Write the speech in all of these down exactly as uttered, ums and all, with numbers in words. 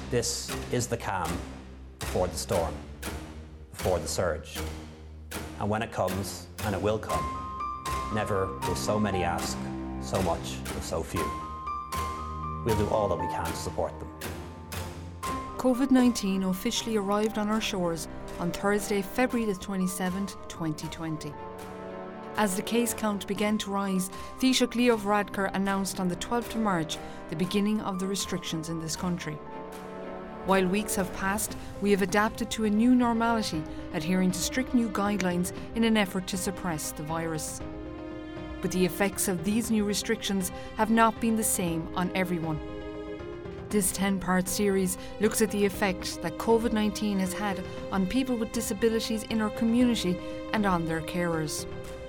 This is the calm before the storm, before the surge. And when it comes, and it will come, never will so many ask so much of so few. We'll do all that we can to support them. COVID nineteen officially arrived on our shores on Thursday, February the twenty-seventh, twenty twenty. As the case count began to rise, Taoiseach Leo Varadkar announced on the twelfth of March the beginning of the restrictions in this country. While weeks have passed, we have adapted to a new normality, adhering to strict new guidelines in an effort to suppress the virus. But the effects of these new restrictions have not been the same on everyone. This ten-part series looks at the effect that COVID nineteen has had on people with disabilities in our community and on their carers.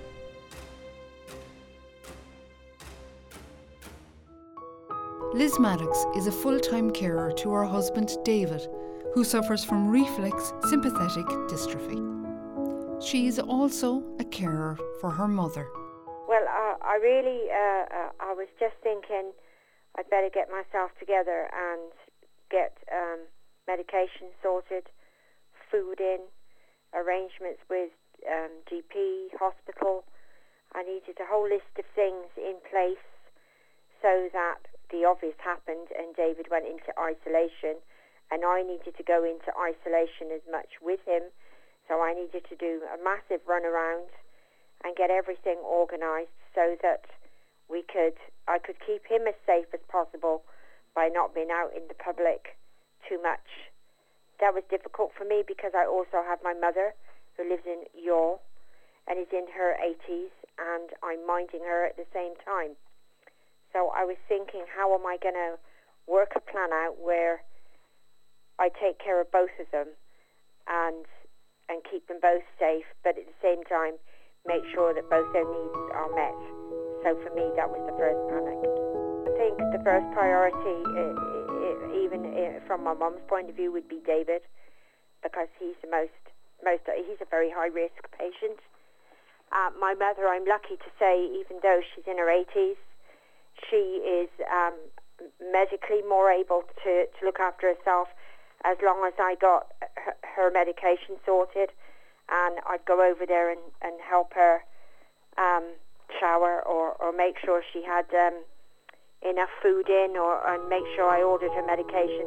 Liz Maddox is a full-time carer to her husband David, who suffers from reflex sympathetic dystrophy. She is also a carer for her mother. Well, uh, I really, uh, uh, I was just thinking I'd better get myself together and get um, medication sorted, food in, arrangements with um, G P, hospital. I needed a whole list of things in place so that the obvious happened and David went into isolation, and I needed to go into isolation as much with him. So I needed to do a massive run around and get everything organised so that we could, I could keep him as safe as possible by not being out in the public too much. That was difficult for me because I also have my mother who lives in Youghal and is in her eighties, and I'm minding her at the same time. So I was thinking, how am I going to work a plan out where I take care of both of them and and keep them both safe, but at the same time make sure that both their needs are met. So for me, that was the first panic. I think the first priority, uh, even uh, from my mum's point of view, would be David, because he's the most, most he's a very high-risk patient. Uh, my mother, I'm lucky to say, even though she's in her eighties, she is um, medically more able to, to look after herself as long as I got her, her medication sorted, and I'd go over there and, and help her um, shower or, or make sure she had um, enough food in, or and make sure I ordered her medication.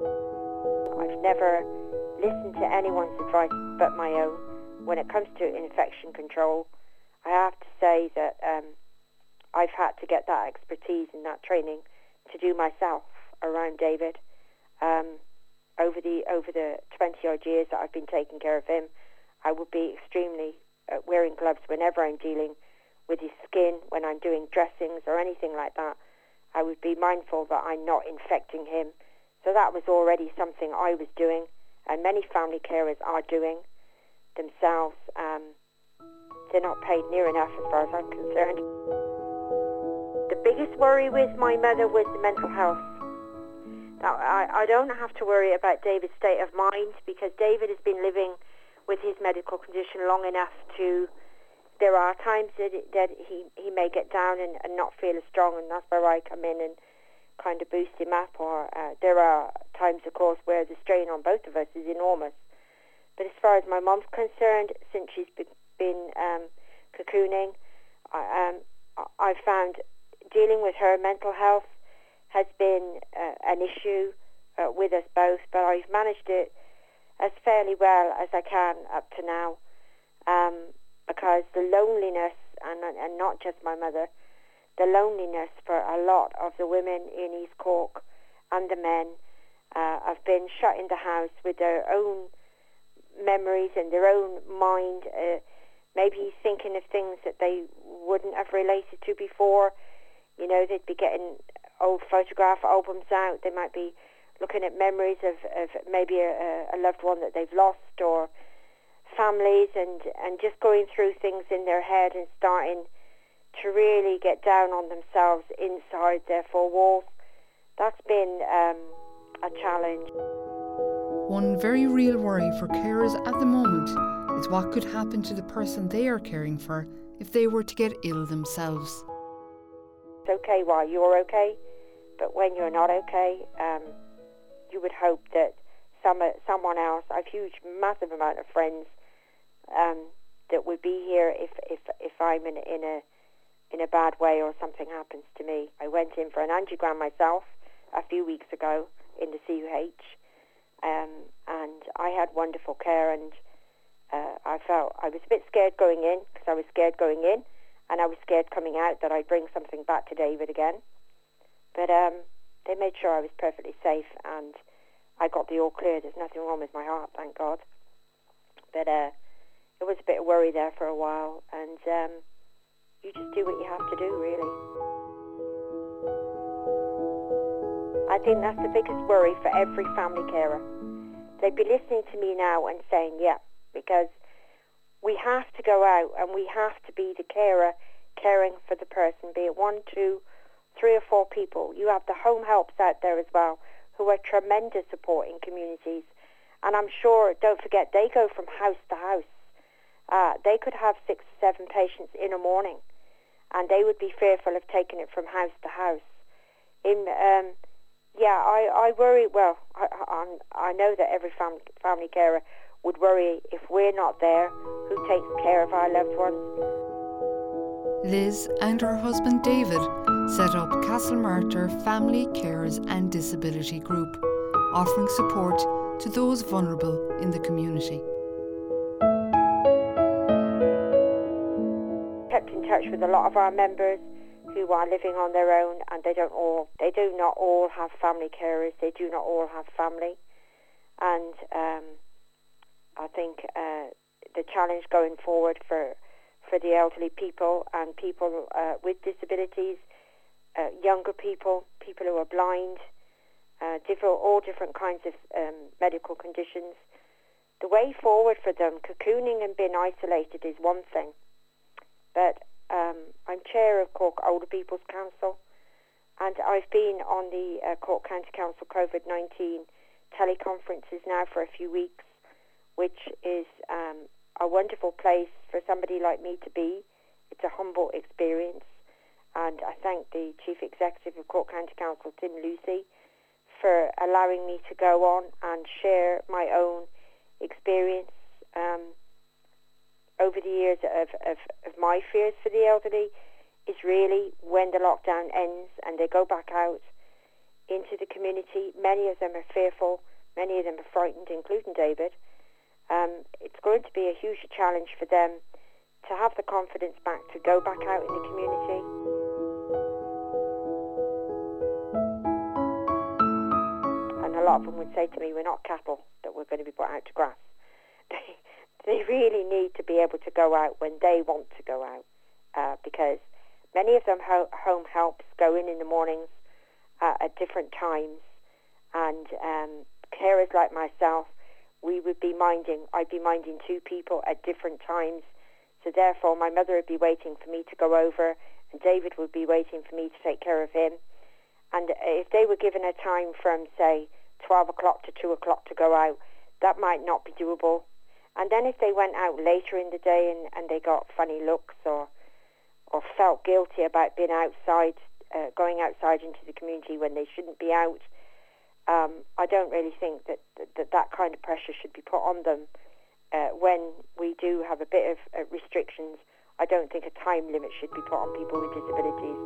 I've never listened to anyone's advice but my own. When it comes to infection control, I have to say that um, I've had to get that expertise and that training to do myself around David. Um, over the over the twenty odd years that I've been taking care of him, I would be extremely uh, wearing gloves whenever I'm dealing with his skin, when I'm doing dressings or anything like that. I would be mindful that I'm not infecting him. So that was already something I was doing, and many family carers are doing themselves. Um, they're not paid near enough as far as I'm concerned. The biggest worry with my mother was the mental health. Now, I, I don't have to worry about David's state of mind, because David has been living with his medical condition long enough to, there are times that, it, that he, he may get down and, and not feel as strong, and that's where I come in and kind of boost him up. Or uh, there are times, of course, where the strain on both of us is enormous. But as far as my mum's concerned, since she's been, been um, cocooning, I, um, I've found dealing with her mental health has been uh, an issue uh, with us both, but I've managed it as fairly well as I can up to now, um, because the loneliness, and, and not just my mother, the loneliness for a lot of the women in East Cork and the men uh, have been shut in the house with their own memories and their own mind, uh, maybe thinking of things that they wouldn't have related to before. You know, they'd be getting old photograph albums out. They might be looking at memories of, of maybe a, a loved one that they've lost, or families, and, and just going through things in their head and starting to really get down on themselves inside their four walls. That's been um, a challenge. One very real worry for carers at the moment is what could happen to the person they are caring for if they were to get ill themselves. It's okay while you're okay, but when you're not okay, um, you would hope that some someone else, I've a huge, massive amount of friends um, that would be here if if if I'm in in a in a bad way or something happens to me. I went in for an angiogram myself a few weeks ago in the C U H, um, and I had wonderful care, and uh, I felt I was a bit scared going in because I was scared going in, and I was scared coming out that I'd bring something back to David again. But um, they made sure I was perfectly safe, and I got the all clear. There's nothing wrong with my heart, thank God. But uh, it was a bit of worry there for a while, and um, you just do what you have to do, really. I think that's the biggest worry for every family carer. They'd be listening to me now and saying, yeah, because we have to go out and we have to be the carer caring for the person, be it one, two, three or four people. You have the home helps out there as well, who are tremendous support in communities. And I'm sure, don't forget, they go from house to house. Uh, they could have six or seven patients in a morning, and they would be fearful of taking it from house to house. In um, yeah, I, I worry, well, I, I, I know that every family, family carer would worry if we're not there, who takes care of our loved ones. Liz and her husband David set up Castlemartyr Family Carers and Disability Group, offering support to those vulnerable in the community. Kept in touch with a lot of our members who are living on their own, and they don't all, they do not all have family carers. They do not all have family, and um, I think uh, the challenge going forward for for the elderly people and people uh, with disabilities, uh, younger people, people who are blind, uh, different, all different kinds of um, medical conditions. The way forward for them, cocooning and being isolated is one thing, but um, I'm chair of Cork Older People's Council, and I've been on the uh, Cork County Council COVID nineteen teleconferences now for a few weeks, which is um, a wonderful place for somebody like me to be. It's a humble experience, and I thank the Chief Executive of Cork County Council, Tim Lucy, for allowing me to go on and share my own experience um, over the years of, of, of my fears for the elderly is really when the lockdown ends and they go back out into the community. Many of them are fearful, many of them are frightened, including David. Um, it's going to be a huge challenge for them to have the confidence back to go back out in the community. And a lot of them would say to me, we're not cattle that we're going to be put out to grass. They, they really need to be able to go out when they want to go out, uh, because many of them ho- home helps go in in the mornings uh, at different times, and um, carers like myself, we would be minding, I'd be minding two people at different times. So therefore, my mother would be waiting for me to go over, and David would be waiting for me to take care of him. And if they were given a time from, say, twelve o'clock to two o'clock to go out, that might not be doable. And then if they went out later in the day and, and they got funny looks or or felt guilty about being outside, uh, going outside into the community when they shouldn't be out, Um, I don't really think that, that that kind of pressure should be put on them. Uh, when we do have a bit of uh, restrictions, I don't think a time limit should be put on people with disabilities.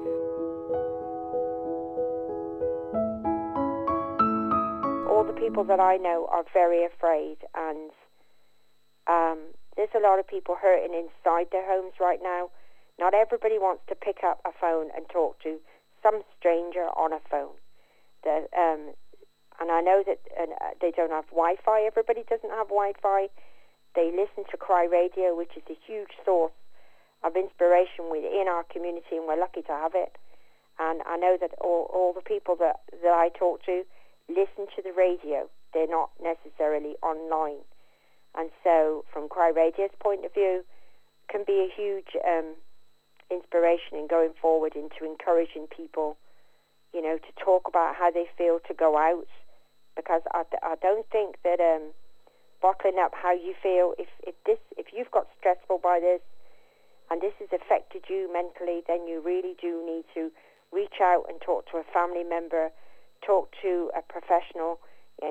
All the people that I know are very afraid, and um, there's a lot of people hurting inside their homes right now. Not everybody wants to pick up a phone and talk to some stranger on a phone. The, um, And I know that uh, they don't have Wi-Fi. Everybody doesn't have Wi-Fi. They listen to Cry Radio, which is a huge source of inspiration within our community, and we're lucky to have it. And I know that all, all the people that, that I talk to listen to the radio. They're not necessarily online. And so, from Cry Radio's point of view, can be a huge um, inspiration in going forward into encouraging people, you know, to talk about how they feel to go out. Because I, I don't think that um, bottling up how you feel, if, if this, if you've got stressful by this and this has affected you mentally, then you really do need to reach out and talk to a family member, talk to a professional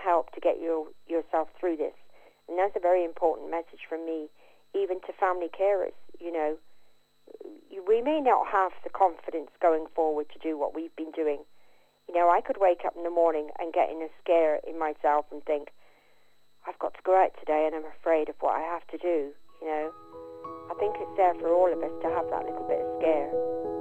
help to get your, yourself through this. And that's a very important message from me, even to family carers. You know, we may not have the confidence going forward to do what we've been doing. You know, I could wake up in the morning and get in a scare in myself and think, I've got to go out today and I'm afraid of what I have to do, you know. I think it's there for all of us to have that little bit of scare.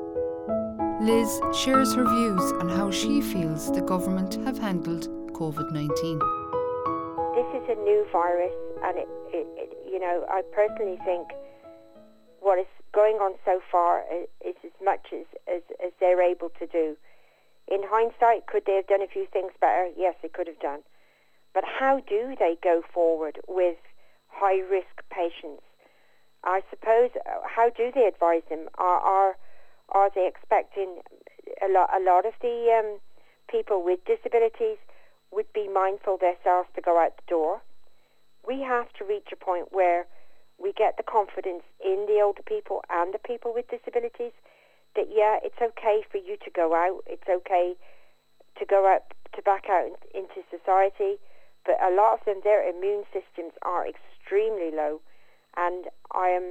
Liz shares her views on how she feels the government have handled covid nineteen. This is a new virus, and it, it, it, you know, I personally think what is going on so far is, is as much as, as, as they're able to do. In hindsight, could they have done a few things better? Yes, they could have done. But how do they go forward with high-risk patients? I suppose, how do they advise them? Are are, are they expecting a lot, a lot of the um, people with disabilities would be mindful themselves to go out the door? We have to reach a point where we get the confidence in the older people and the people with disabilities that, yeah, it's okay for you to go out. It's okay to go out, to back out into society. But a lot of them, their immune systems are extremely low. And I am,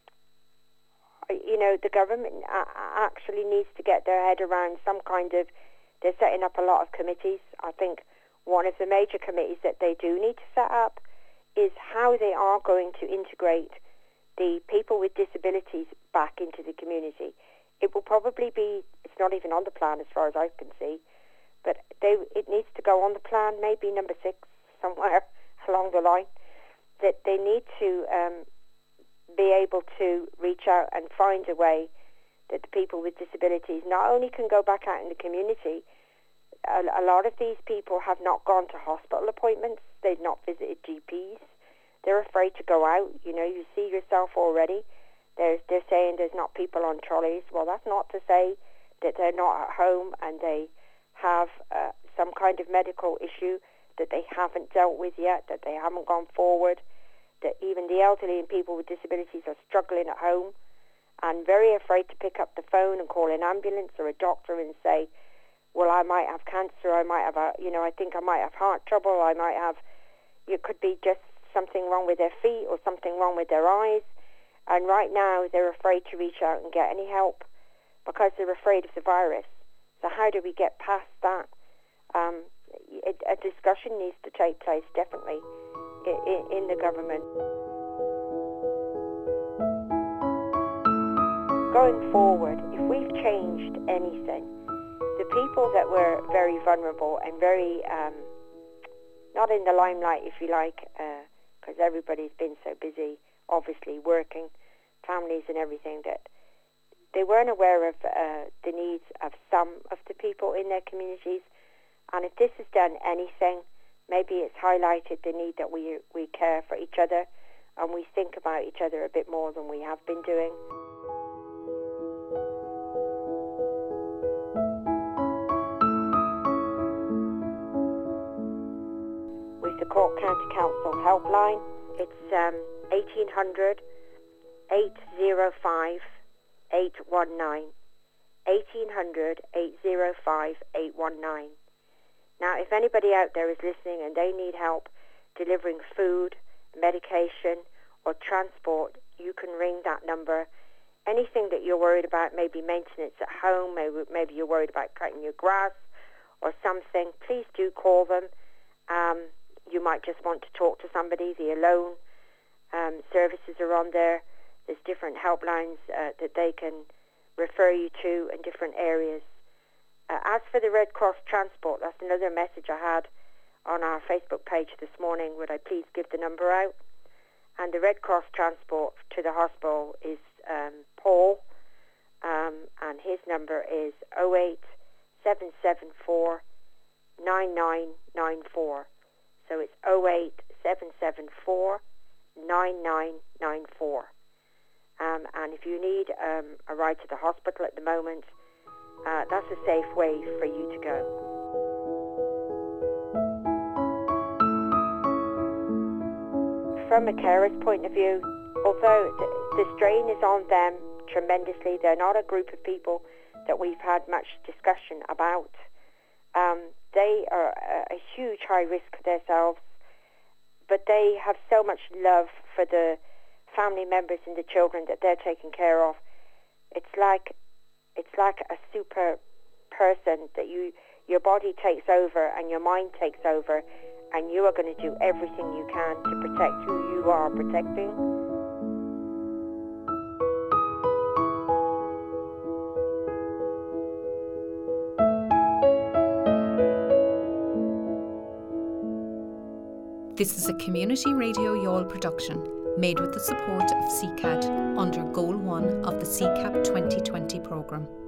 you know, the government actually needs to get their head around some kind of, they're setting up a lot of committees. I think one of the major committees that they do need to set up is how they are going to integrate the people with disabilities back into the community. It will probably be, it's not even on the plan as far as I can see, but they, it needs to go on the plan, maybe number six, somewhere along the line, that they need to um, be able to reach out and find a way that the people with disabilities not only can go back out in the community. A, a lot of these people have not gone to hospital appointments. They've not visited G Ps. They're afraid to go out. You know, you see yourself already. There's, they're saying there's not people on trolleys. Well, that's not to say that they're not at home and they have uh, some kind of medical issue that they haven't dealt with yet, that they haven't gone forward, that even the elderly and people with disabilities are struggling at home and very afraid to pick up the phone and call an ambulance or a doctor and say, well, I might have cancer, I might have, a, you know, I think I might have heart trouble, I might have, it could be just something wrong with their feet or something wrong with their eyes. And right now they're afraid to reach out and get any help because they're afraid of the virus. So how do we get past that? Um, a, a discussion needs to take place, definitely, in, in the government. Going forward, if we've changed anything, the people that were very vulnerable and very, um, not in the limelight, if you like, because uh, everybody's been so busy, obviously working, families and everything, that they weren't aware of uh, the needs of some of the people in their communities. And if this has done anything, maybe it's highlighted the need that we we care for each other and we think about each other a bit more than we have been doing. With the Cork County Council helpline, it's um, eighteen hundred, eight oh five, eight one nine. eighteen hundred, eight oh five, eight one nine. Now, if anybody out there is listening and they need help delivering food, medication, or transport, you can ring that number. Anything that you're worried about, maybe maintenance at home, maybe, maybe you're worried about cutting your grass or something, please do call them. Um, you might just want to talk to somebody. The Alone um, services are on there. There's different helplines uh, that they can refer you to in different areas. Uh, as for the Red Cross Transport, that's another message I had on our Facebook page this morning. Would I please give the number out? And the Red Cross Transport to the hospital is um, Paul, um, and his number is oh eight seven seven four nine nine nine four. So it's oh eight seven seven four nine nine nine four. Um, and if you need um, a ride to the hospital at the moment, uh, that's a safe way for you to go. From a carer's point of view, although the, the strain is on them tremendously, they're not a group of people that we've had much discussion about. Um, they are uh, a huge high risk themselves, but they have so much love for the family members and the children that they're taking care of. It's like it's like a super person that you your body takes over and your mind takes over, and you are going to do everything you can to protect who you are protecting. This is a Community Radio Youghal production, made with the support of C C A D under Goal one of the C C A P twenty twenty programme.